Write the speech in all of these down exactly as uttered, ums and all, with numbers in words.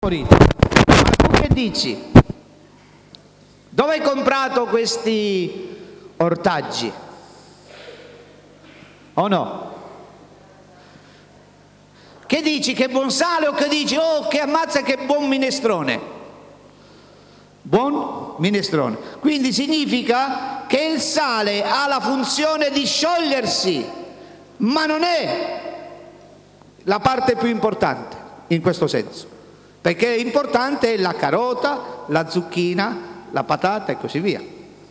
morito. Ma tu che dici? Dove hai comprato questi ortaggi? O no? Che dici? Che buon sale? O che dici? Oh, che ammazza, che buon minestrone? Buon minestrone. Quindi significa che il sale ha la funzione di sciogliersi, ma non è la parte più importante in questo senso, perché l'importante è la carota, la zucchina, la patata e così via.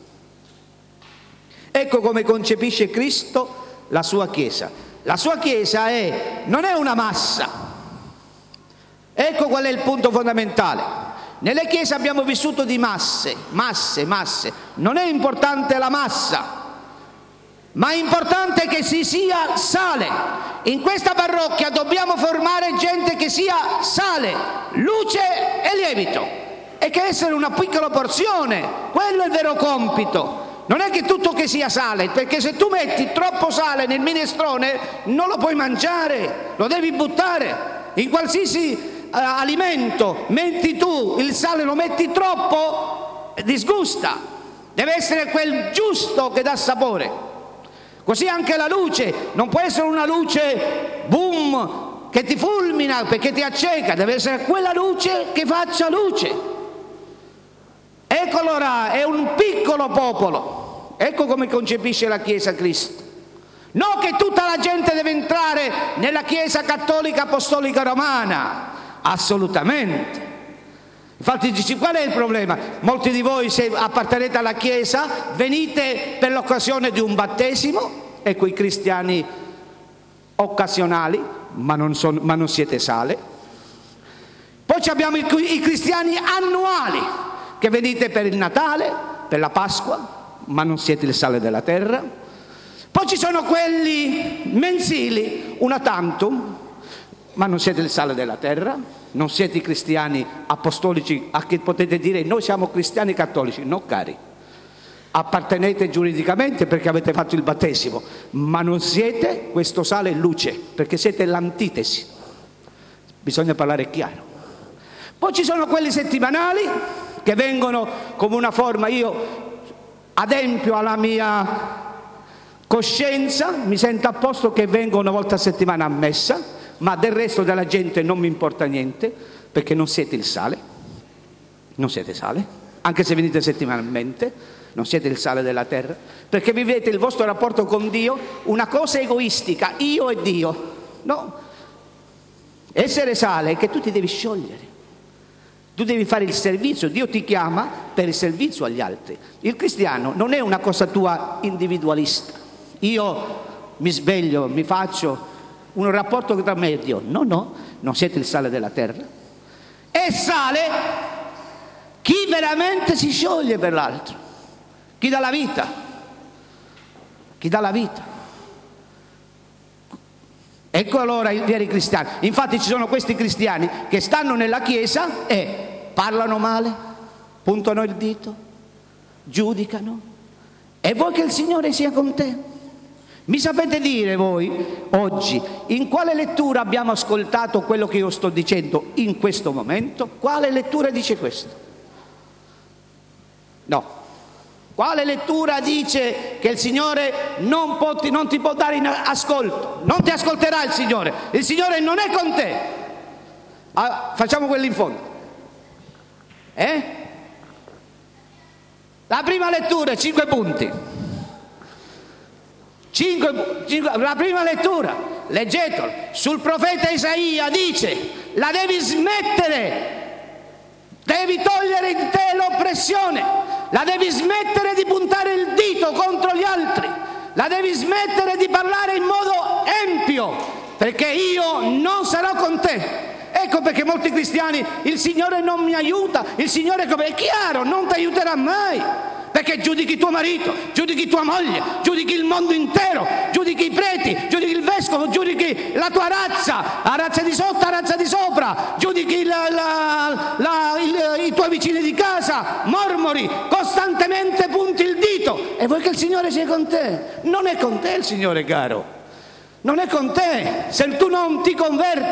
Ecco come concepisce Cristo la sua Chiesa. La sua Chiesa è, non è una massa. Ecco qual è il punto fondamentale. Nelle chiese abbiamo vissuto di masse, masse, masse. Non è importante la massa, ma è importante che si sia sale. In questa parrocchia dobbiamo formare gente che sia sale, luce e lievito, e che essere una piccola porzione, quello è il vero compito. Non è che tutto che sia sale, perché se tu metti troppo sale nel minestrone non lo puoi mangiare, lo devi buttare. In qualsiasi uh, alimento metti tu il sale, lo metti troppo, disgusta. Deve essere quel giusto che dà sapore. Così anche la luce, non può essere una luce boom che ti fulmina perché ti acceca, deve essere quella luce che faccia luce. Ecco allora, è un piccolo popolo. Ecco come concepisce la Chiesa Cristo. Non che tutta la gente deve entrare nella Chiesa cattolica apostolica romana, assolutamente. Infatti dici, qual è il problema? Molti di voi, se appartenete alla Chiesa, venite per l'occasione di un battesimo, ecco i cristiani occasionali, ma non, sono, ma non siete sale. Poi abbiamo i, i cristiani annuali, che venite per il Natale, per la Pasqua, ma non siete il sale della terra. Poi ci sono quelli mensili, una tantum, ma non siete il sale della terra, non siete i cristiani apostolici a che potete dire noi siamo cristiani cattolici. No, cari, appartenete giuridicamente perché avete fatto il battesimo, ma non siete questo sale e luce, perché siete l'antitesi. Bisogna parlare chiaro. Poi ci sono quelli settimanali che vengono come una forma, io adempio alla mia coscienza, mi sento a posto che vengo una volta a settimana a messa, ma del resto della gente non mi importa niente, perché non siete il sale, non siete sale, anche se venite settimanalmente, non siete il sale della terra, perché vivete il vostro rapporto con Dio una cosa egoistica, io e Dio. No, essere sale è che tu ti devi sciogliere. Tu devi fare il servizio, Dio ti chiama per il servizio agli altri. Il cristiano non è una cosa tua individualista. Io mi sveglio, mi faccio un rapporto tra me e Dio. No, no, non siete il sale della terra. È sale chi veramente si scioglie per l'altro, chi dà la vita, chi dà la vita. Ecco allora i veri cristiani. Infatti ci sono questi cristiani che stanno nella Chiesa e parlano male, puntano il dito, giudicano. E vuoi che il Signore sia con te? Mi sapete dire voi oggi in quale lettura abbiamo ascoltato quello che io sto dicendo in questo momento? Quale lettura dice questo? No. Quale lettura dice che il Signore non, può, non ti può dare in ascolto? Non ti ascolterà il Signore. Il Signore non è con te. Ah, facciamo quello in fondo. Eh? La prima lettura, cinque punti. Cinque, cinque, la prima lettura, leggetelo. Sul profeta Isaia dice, la devi smettere. Devi togliere in te l'oppressione, la devi smettere di puntare il dito contro gli altri, la devi smettere di parlare in modo empio, perché io non sarò con te. Ecco perché molti cristiani, il Signore non mi aiuta, il Signore come è chiaro, non ti aiuterà mai, perché giudichi tuo marito, giudichi tua moglie, giudichi il mondo intero, giudichi i preti, giudichi il vescovo, giudichi la tua razza, la razza di sotto, la razza di sopra, giudichi la, la, la, il, i tuoi vicini di casa, mormori, costantemente punti il dito e vuoi che il Signore sia con te. Non è con te il Signore, caro, non è con te se tu non ti converti.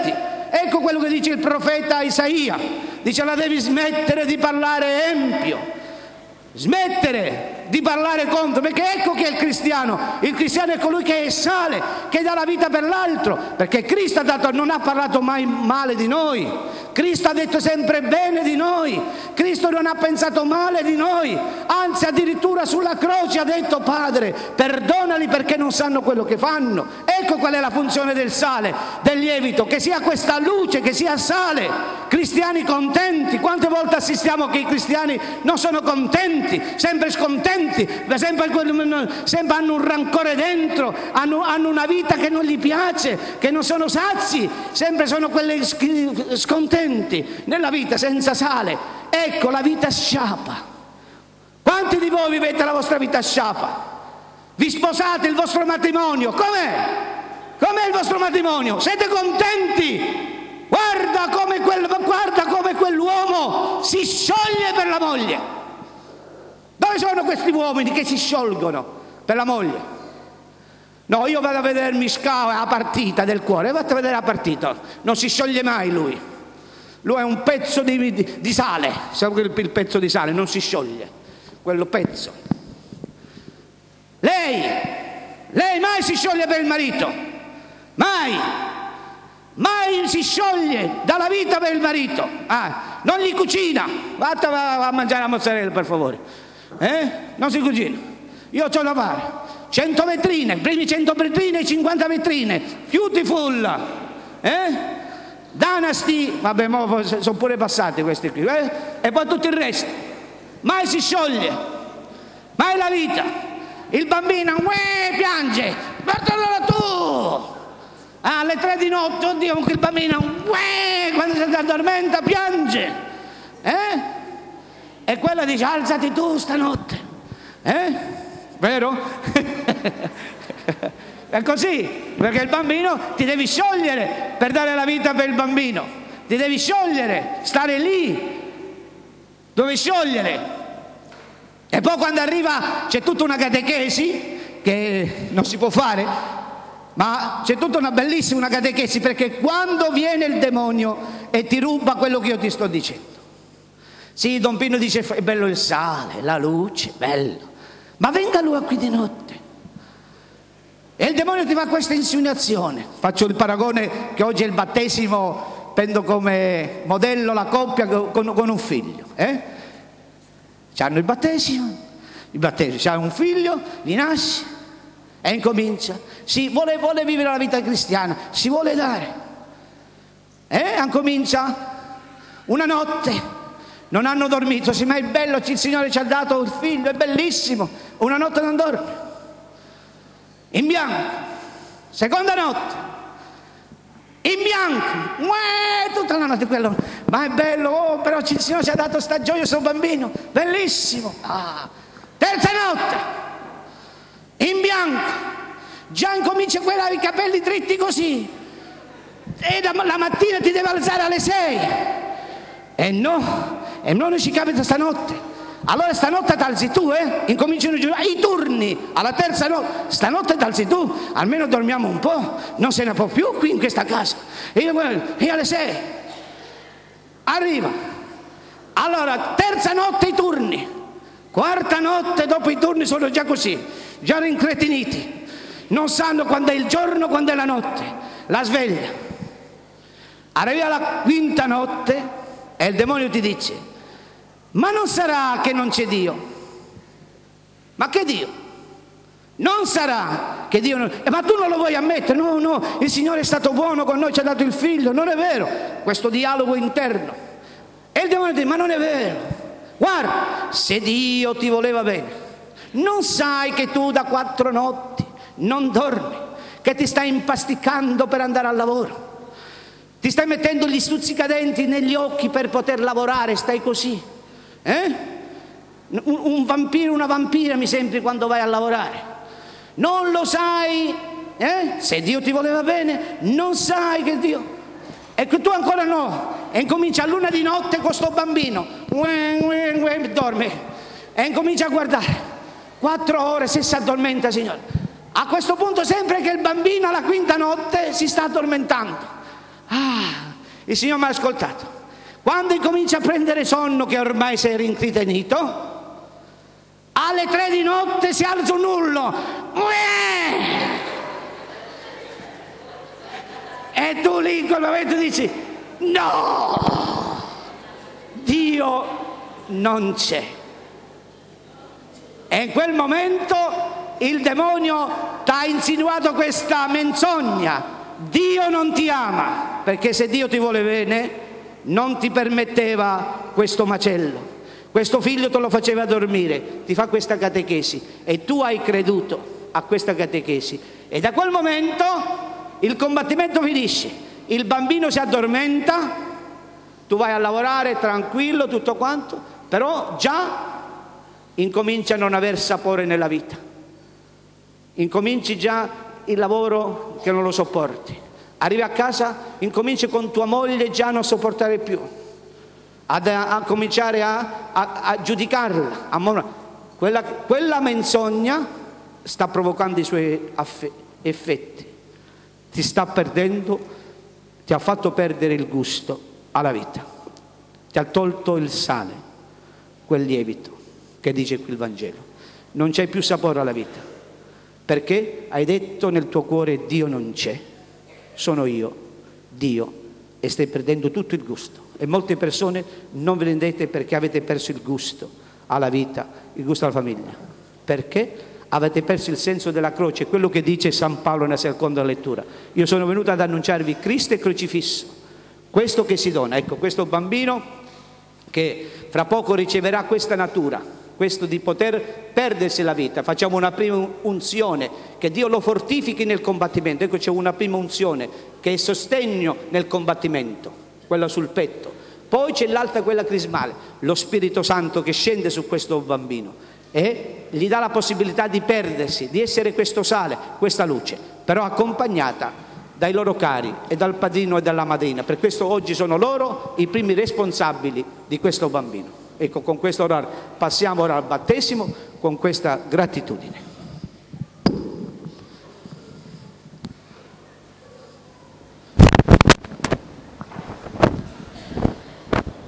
Ecco quello che dice il profeta Isaia. Dice: la devi smettere di parlare empio, smettere di parlare contro, perché ecco che è il cristiano. Il cristiano è colui che è sale, che dà la vita per l'altro, perché Cristo ha dato, non ha parlato mai male di noi, Cristo ha detto sempre bene di noi, Cristo non ha pensato male di noi, anzi addirittura sulla croce ha detto: Padre, perdonali perché non sanno quello che fanno. Ecco qual è la funzione del sale, del lievito, che sia questa luce, che sia sale. Cristiani contenti. Quante volte assistiamo che i cristiani non sono contenti, sempre scontenti, sempre, sempre hanno un rancore dentro, hanno, hanno una vita che non gli piace, che non sono sazi, sempre sono quelli scontenti nella vita senza sale. Ecco, la vita sciapa. Quanti di voi vivete la vostra vita sciapa? Vi sposate, il vostro matrimonio com'è? Com'è il vostro matrimonio? Siete contenti? Guarda come, quel, guarda come quell'uomo si scioglie per la moglie. Dove sono questi uomini che si sciolgono per la moglie? No, io vado a vedermi Sca la partita del cuore, vado a vedere la partita, non si scioglie mai lui. Lui è un pezzo di, di, di sale, sapete il, il pezzo di sale, non si scioglie, quello pezzo. Lei, lei mai si scioglie per il marito, mai. Mai si scioglie dalla vita per il marito. Ah, non gli cucina. Vattene a mangiare la mozzarella, per favore. Eh? Non si cucina. Io ho da fare. cento vetrine, primi cento vetrine, cinquanta vetrine. Beautiful. Eh? Dynasty. Vabbè, mo sono pure passati questi qui. Eh? E poi tutto il resto. Mai si scioglie. Mai la vita. Il bambino uè, piange. Guardalo tu. Ah, alle tre di notte, oddio, con il bambino, uè, quando si addormenta piange, eh? E quella dice: alzati tu stanotte, eh? Vero? È così, perché il bambino ti devi sciogliere per dare la vita per il bambino, ti devi sciogliere, stare lì, dove sciogliere. E poi quando arriva c'è tutta una catechesi che non si può fare. Ma c'è tutta una bellissima una catechesi, perché quando viene il demonio e ti ruba quello che io ti sto dicendo, sì, Don Pino dice: è bello il sale, la luce, bello, ma venga lui qui di notte e il demonio ti fa questa insinuazione. Faccio il paragone che oggi è il battesimo, prendo come modello la coppia con, con un figlio, eh? C'hanno il battesimo, il battesimo, c'ha un figlio, gli nasce e incomincia, si vuole, vuole vivere la vita cristiana, si vuole dare, e eh, comincia una notte, non hanno dormito, sì, ma è bello, il Signore ci ha dato il figlio, è bellissimo, una notte non dorme, in bianco, seconda notte, in bianco, uè, tutta la notte quello, ma è bello, oh, però il Signore ci ha dato sta gioia sul bambino, bellissimo, ah, terza notte, in bianco, già incomincia quella i capelli dritti così, e la, la mattina ti deve alzare alle sei, e no, e non ci capita stanotte. Allora stanotte t'alzi tu, eh? Incominciano i turni, alla terza notte, stanotte t'alzi tu, almeno dormiamo un po', non se ne può più qui in questa casa. E io, e alle sei, arriva, allora terza notte i turni, quarta notte dopo i turni sono già così, già rincretiniti, non sanno quando è il giorno, quando è la notte, la sveglia. Arriva la quinta notte e il demonio ti dice: ma non sarà che non c'è Dio? Ma che Dio? Non sarà che Dio non... Eh, ma tu non lo vuoi ammettere? No, no, il Signore è stato buono con noi, ci ha dato il figlio, non è vero, questo dialogo interno. E il demonio dice: ma non è vero, guarda, se Dio ti voleva bene, non sai che tu da quattro notti non dormi, che ti stai impasticando per andare al lavoro, ti stai mettendo gli stuzzicadenti negli occhi per poter lavorare, stai così, eh? Un, un vampiro, una vampira mi sembri quando vai a lavorare, non lo sai, eh? Se Dio ti voleva bene, non sai che Dio, e che tu ancora no, e incomincia a luna di notte con sto bambino, ue, ue, ue, dorme, e incomincia a guardare. Quattro ore se si addormenta, Signore. A questo punto sempre che il bambino alla quinta notte si sta addormentando. Ah, Il Signore mi ha ascoltato. Quando incomincia a prendere sonno, che ormai sei rincritenito, alle tre di notte si alza un urlo. E tu lì in quel momento dici: no, Dio non c'è. E in quel momento il demonio ti ha insinuato questa menzogna: Dio non ti ama, perché se Dio ti vuole bene non ti permetteva questo macello, questo figlio te lo faceva dormire, ti fa questa catechesi e tu hai creduto a questa catechesi, e da quel momento il combattimento finisce, il bambino si addormenta, tu vai a lavorare tranquillo, tutto quanto, però già incominci a non aver sapore nella vita, incominci già il lavoro che non lo sopporti, arrivi a casa, incominci con tua moglie già a non sopportare più, ad, a, a cominciare a, a, a giudicarla, a, quella, quella menzogna sta provocando i suoi effetti, ti sta perdendo, ti ha fatto perdere il gusto alla vita, ti ha tolto il sale, quel lievito che dice qui il Vangelo, non c'è più sapore alla vita, perché hai detto nel tuo cuore: Dio non c'è, sono io, Dio, e stai perdendo tutto il gusto. E molte persone non vi rendete perché avete perso il gusto alla vita, il gusto alla famiglia, perché avete perso il senso della croce, quello che dice San Paolo nella seconda lettura: io sono venuto ad annunciarvi Cristo e crocifisso, questo che si dona. Ecco, questo bambino che fra poco riceverà questa natura, questo di poter perdersi la vita, facciamo una prima unzione, che Dio lo fortifichi nel combattimento. Ecco, c'è una prima unzione che è sostegno nel combattimento, quella sul petto, poi c'è l'altra, quella crismale, lo Spirito Santo che scende su questo bambino e gli dà la possibilità di perdersi, di essere questo sale, questa luce, però accompagnata dai loro cari e dal padrino e dalla madrina. Per questo oggi sono loro i primi responsabili di questo bambino. Ecco, con questo ora passiamo ora al battesimo con questa gratitudine.